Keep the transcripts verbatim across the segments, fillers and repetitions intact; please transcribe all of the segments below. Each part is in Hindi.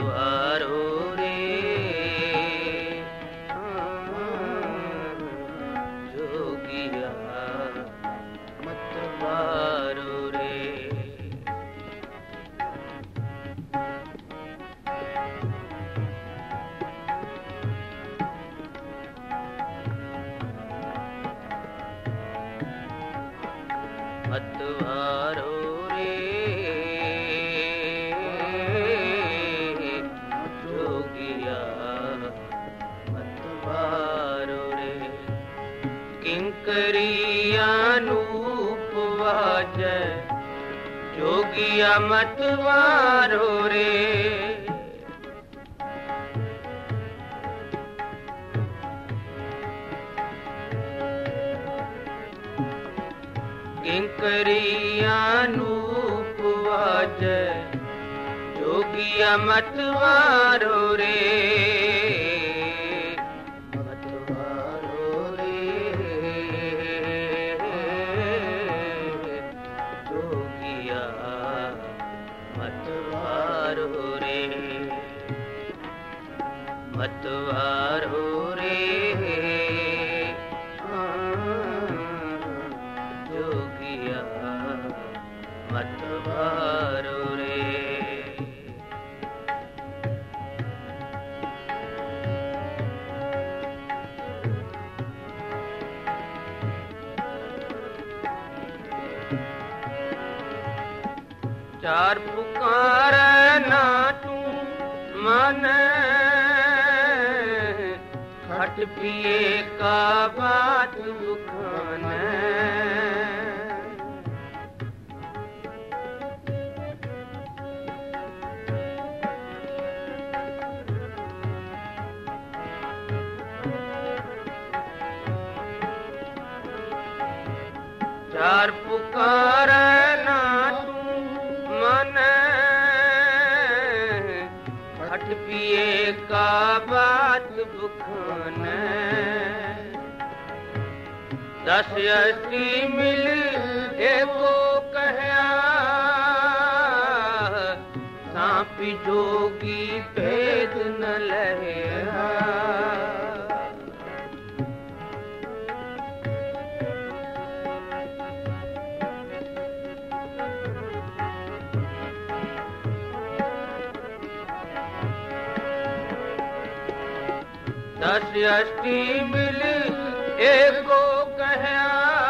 मतवारो रे जोगिया मतवारो रे। मतवारो रे जोगिया मतवारो रे। किंकरिया नूप वाजै जोगिया मतवारो रे। किंकरिया नूप वाजै जोगिया मतवारो रे। मतवारो रे जोगिया मतवारो रे। मतवारो रे जोगिया मतवारो रे। चार पुकार ना तू मन खट पिए का बात दुखान। चार पुकार ना तू मन खट पिए का बात बुखान। दस अस्सी मिल एको कहया सांपी जोगी भेद न लहया। दस अष्टी मिल एको कहया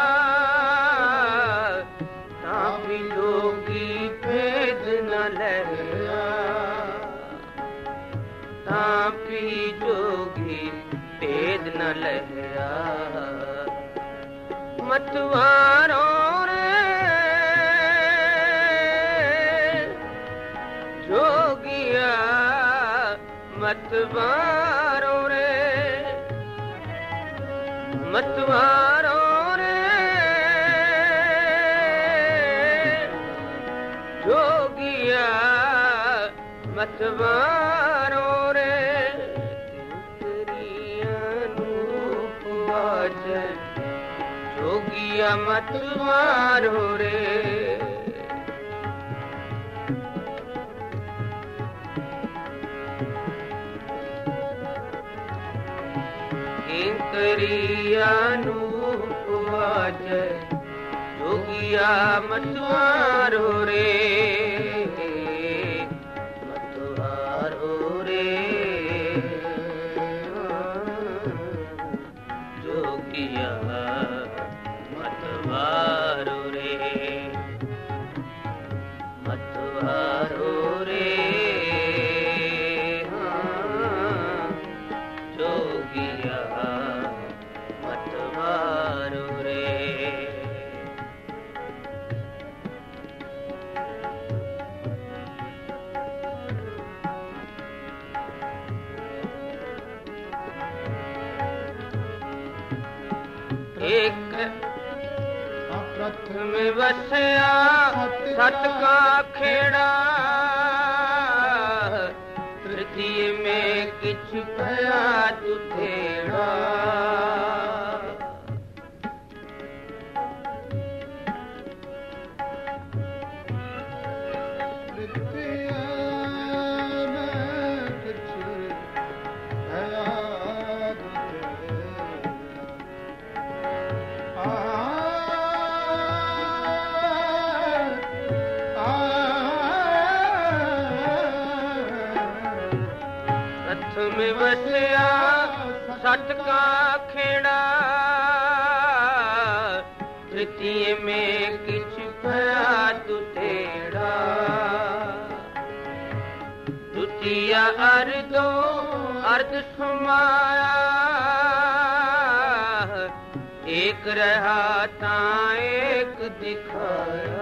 सांपी जोगी भेद न लहया। सांपी जोगी भेद न लहया। मतवारो रे जोगिया मतवारो रे। मतवारो रे जोगिया मतवारो रे। किंकरिया नूप वाजै जोगिया मतवारो रे। किंकरिया नूप वाजै जोगिया मतवारो रे। मतवारो रे जोगिया मतवारो रे। मतवारो रे जोगिया मतवारो रे। एक प्रथम बसया सत का खेड़ा। तृतीय में किछ भया दुधेड़ा। तृतीय में मथ में बसया सत का खेड़ा तृतीय में किछ भया तुतेड़ा द्वितीय अर्धो अर्ध समाया एक रहा ता एक दिखाया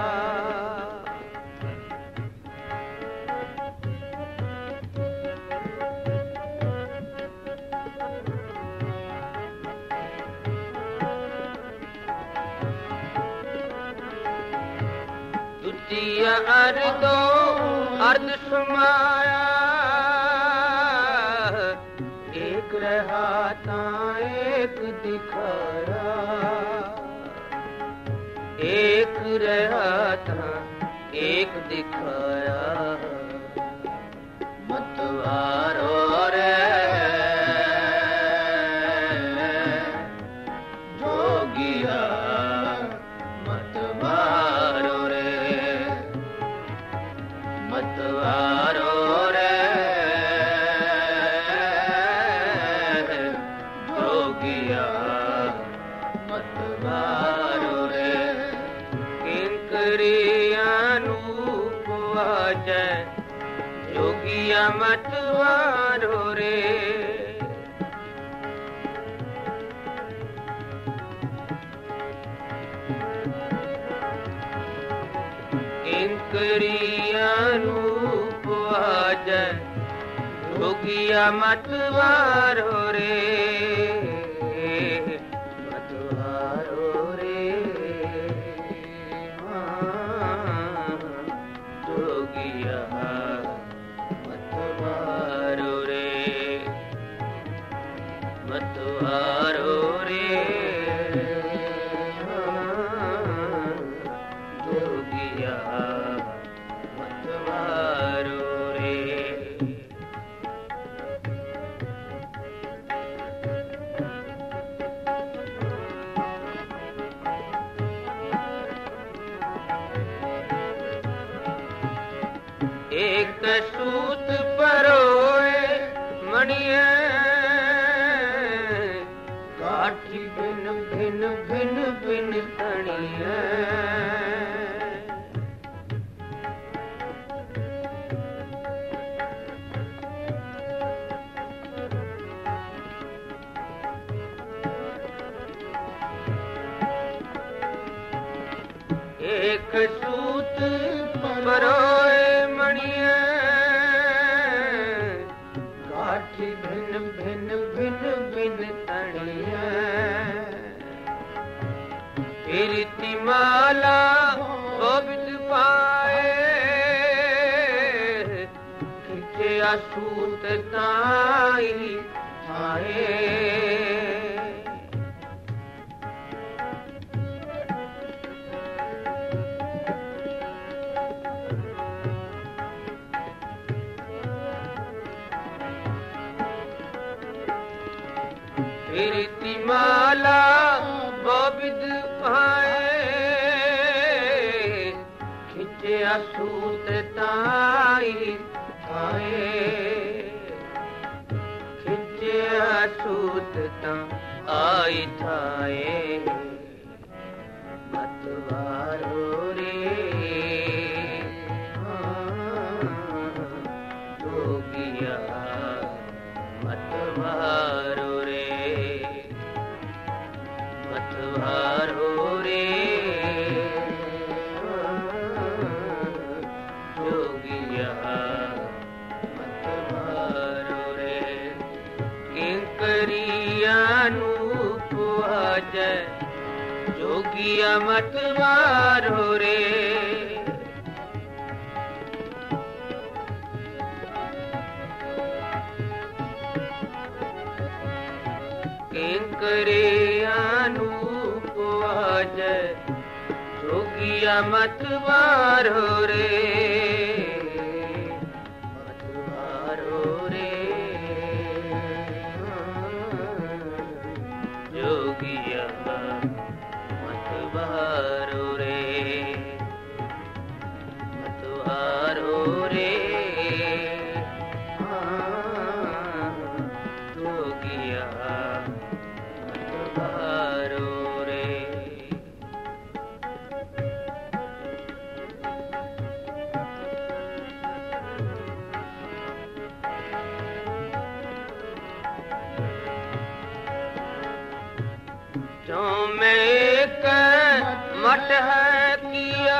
द्वितीय अर्धो अर्ध समाया एक रहा ता एक दिखाया एक रहा था एक दिखाया मतवारो रे जोगिया मतवारो रे मतवारो रे जोगिया मतवारो रे किंकरिया नूप वाजै जोगिया मतवारो रे किंकरिया नूप वाजै जोगिया मतवारो रे मतवारो रे हाँ, जोगिया मतवारो रे मतवारो रे हाँ, जोगिया मतवारो रे एक सूत परोए मणिये काठी भिन भिन भिन भिन तणिये एक सूत परोए मणिये काठी भिन भिन भिन भिन तणिये कीर्ति माला गोविंद पाए खिचे सूत ताई आए कीर्ति माला गोविंद पाए खिचे सूत ताई आए खिचे सूत ताई थाए मतवारो रे हाँ, जोगिया मतवारो मतवारो रे जोगिया मतवारो रे किंकरिया नूप वाजै जोगिया मतवारो रे किंकरिया नूप वाजै जोगिया मतवारो रे मतवारो रे जोगिया मतवारो रे मतवारो रे हाँ, सो में एक मट है किया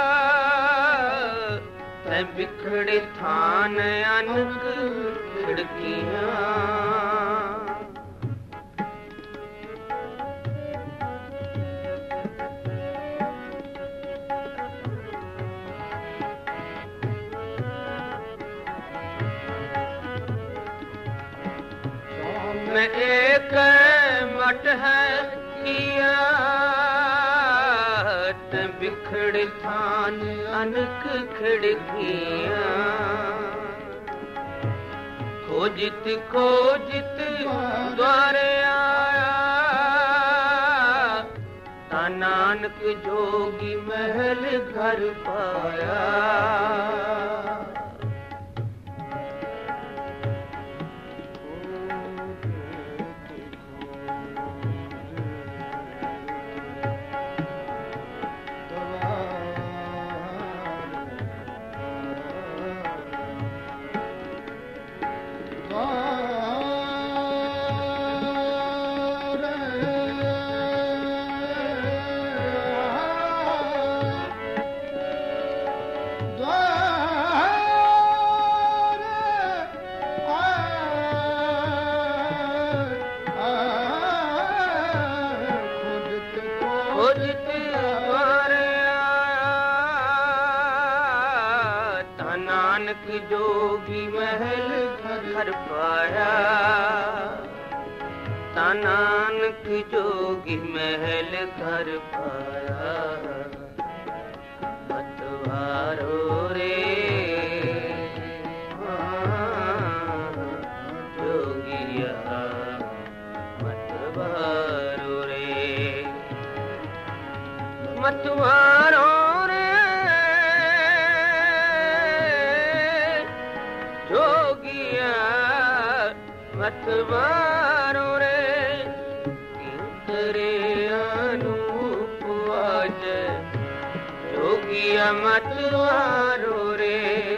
ते बिखड़े थान अनक खिड़कियां में एक मट है किया ते बिखड़े थान अनक खिड़कियां खोजित खोजित द्वारे आया ता नानक जोगी महल घर पाया जोगी महल घर पाया ता नानक जोगी महल घर पाया मतवारो रे जोगिया मतवारो रे मतवारो मतवारो रे किंकरे अनूप आज जोगिया मतवारो रे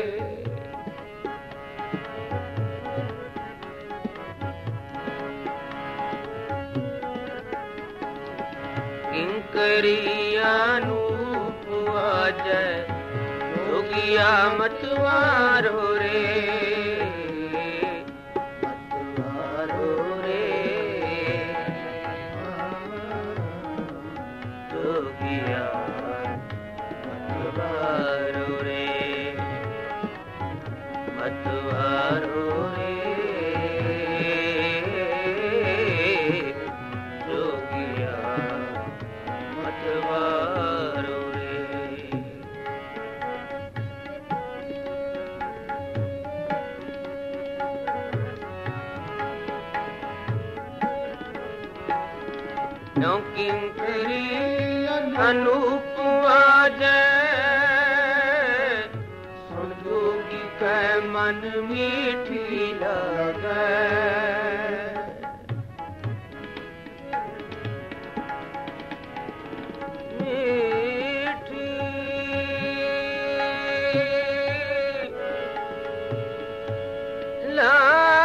किंकरी अनूप आज जोगिया मतवारो रे किंकरी अनूप आजे सुन जोगी कै मन मीठी लागे मीठी ला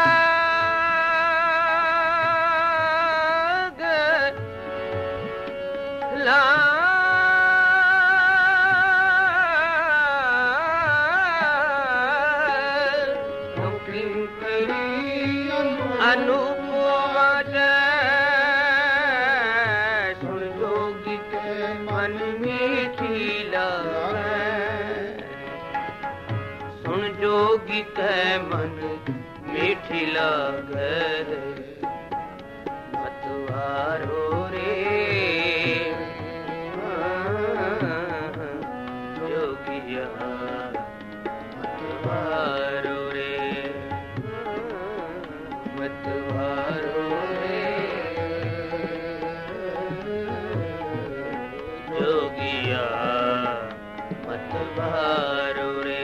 जोगी कै मन मीठी लागे मतवारो रे जोगिया मतवारो रे मतवारो रे जोगिया मतवारो रे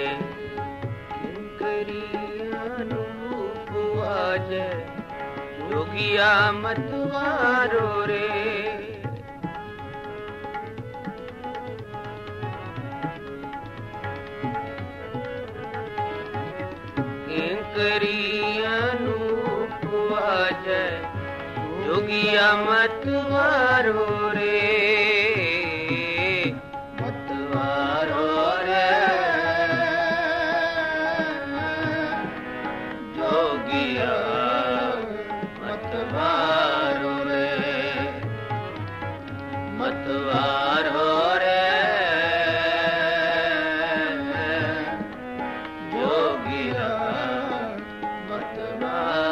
जोगिया मतवारो रे किंकरी अनूप आज जोगिया मतवारो रे मतवारो रे जोगिया मतवारो रे मतवारो रे जोगिया मतवारो